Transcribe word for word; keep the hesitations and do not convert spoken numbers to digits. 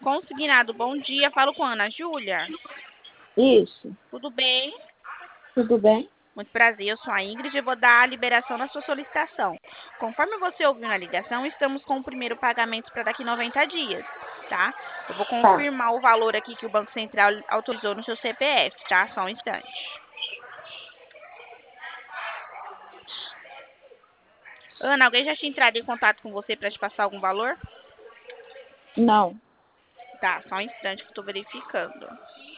Consignado, bom dia. Falo com a Ana Júlia. Isso. Tudo bem? Tudo bem? Muito prazer, eu sou a Ingrid e vou dar a liberação na sua solicitação. Conforme você ouviu na ligação, estamos com o primeiro pagamento para daqui noventa dias, tá? Eu vou Tá. confirmar o valor aqui que o Banco Central autorizou no seu C P F, tá? Só um instante. Ana, alguém já tinha entrado em contato com você para te passar algum valor? Não. Tá, só um instante que eu tô verificando.